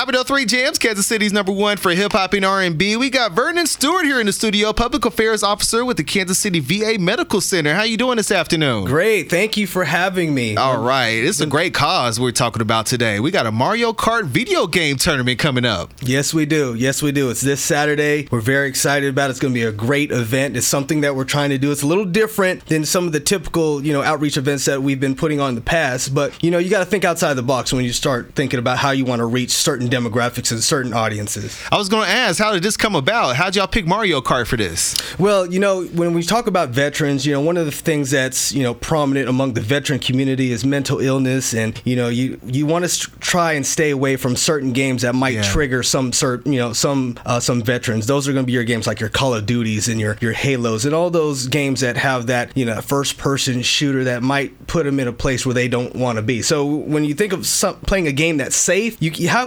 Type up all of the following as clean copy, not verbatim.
Top of 3 Jams, Kansas City's #1 for hip-hop and R&B. We got Vernon Stewart here in the studio, Public Affairs Officer with the Kansas City VA Medical Center. How you doing this afternoon? Great. Thank you for having me. All right. It's a great cause we're talking about today. We got a Mario Kart video game tournament coming up. Yes, we do. It's this Saturday. We're very excited about it. It's going to be a great event. It's something that we're trying to do. It's a little different than some of the typical, outreach events that we've been putting on in the past. But, you got to think outside the box when you start thinking about how you want to reach certain demographics and certain audiences. I was going to ask, how did this come about? How'd y'all pick Mario Kart for this? Well, when we talk about veterans, one of the things that's, prominent among the veteran community is mental illness. And, you want to try and stay away from certain games that might trigger some veterans. Those are going to be your games like your Call of Duties and your Halos and all those games that have that, first person shooter that might put them in a place where they don't want to be. So when you think of playing a game that's safe,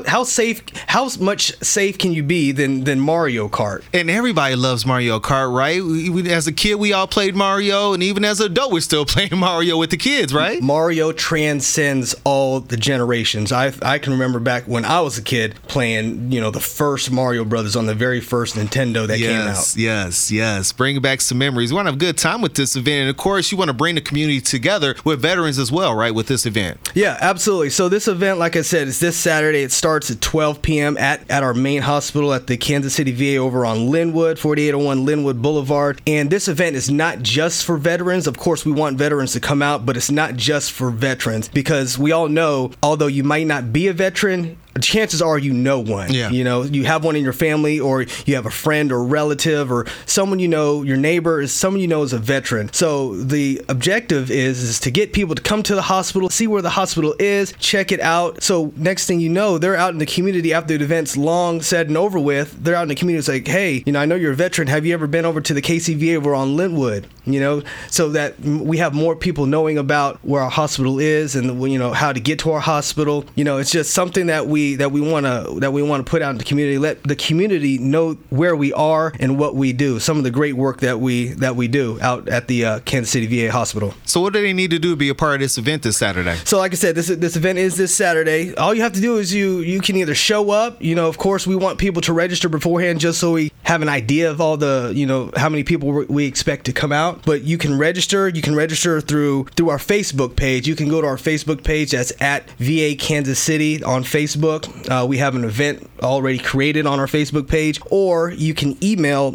how much safe can you be than Mario Kart? And everybody loves Mario Kart, right? As a kid, we all played Mario, and even as an adult, we're still playing Mario with the kids, right? Mario transcends all the generations. I can remember back when I was a kid playing, the first Mario Brothers on the very first Nintendo that came out. Yes. Bring back some memories. We want to have a good time with this event, and of course, you want to bring the community together with veterans as well, right, with this event? Yeah, absolutely. So this event, like I said, is this Saturday. It starts at 12 p.m. at our main hospital at the Kansas City VA over on Linwood, 4801 Linwood Boulevard. And this event is not just for veterans. Of course, we want veterans to come out, but it's not just for veterans because we all know, although you might not be a veteran, chances are you know one. Yeah. You have one in your family, or you have a friend or relative or someone your neighbor is someone is a veteran. So the objective is to get people to come to the hospital, see where the hospital is, check it out. So next thing you know, they're out in the community after the event's long said and over with. They're out in the community. It's like, hey, I know you're a veteran. Have you ever been over to the KCVA over on Linwood? So that we have more people knowing about where our hospital is and how to get to our hospital. It's just something that we want to put out in the community. Let the community know where we are and what we do. Some of the great work that we do out at the Kansas City VA Hospital. So what do they need to do to be a part of this event this Saturday? So like I said, this event is this Saturday. All you have to do is you can either show up. Of course, we want people to register beforehand just so we have an idea of all the how many people we expect to come out. But you can register. You can register through our Facebook page. You can go to our Facebook page. That's at VA Kansas City on Facebook. We have an event already created on our Facebook page, or you can email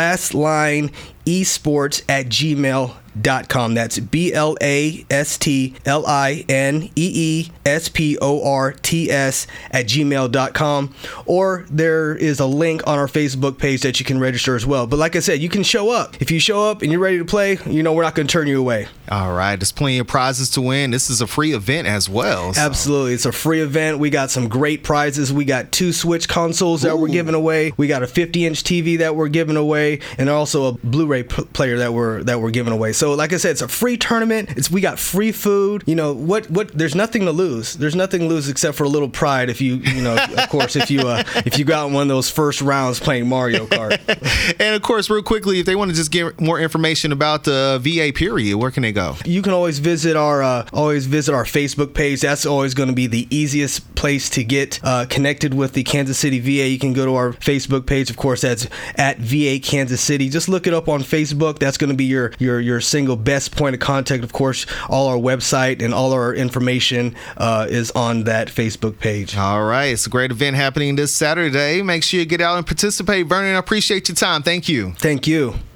blastlineesports@gmail.com. That's blastlineesports@gmail.com. Or there is a link on our Facebook page that you can register as well. But like I said, you can show up. If you show up and you're ready to play, we're not going to turn you away. All right. There's plenty of prizes to win. This is a free event as well. So. Absolutely. It's a free event. We got some great prizes. We got 2 Switch consoles that we're giving away. We got a 50-inch TV that we're giving away, and also a Blu-ray player that we're giving away. So like I said, it's a free tournament. We got free food. There's nothing to lose. There's nothing to lose except for a little pride if you of course if you got in one of those first rounds playing Mario Kart. And of course, real quickly, if they want to just get more information about the VA period, where can they go? You can always visit our Facebook page. That's always going to be the easiest place to get connected with the Kansas City VA. You can go to our Facebook page. Of course, that's at VA Kansas City. Just look it up on Facebook. That's going to be your single best point of contact. Of course, all our website and all our information is on that Facebook page. All right. It's a great event happening this Saturday. Make sure you get out and participate. Vernon, I appreciate your time. Thank you. Thank you.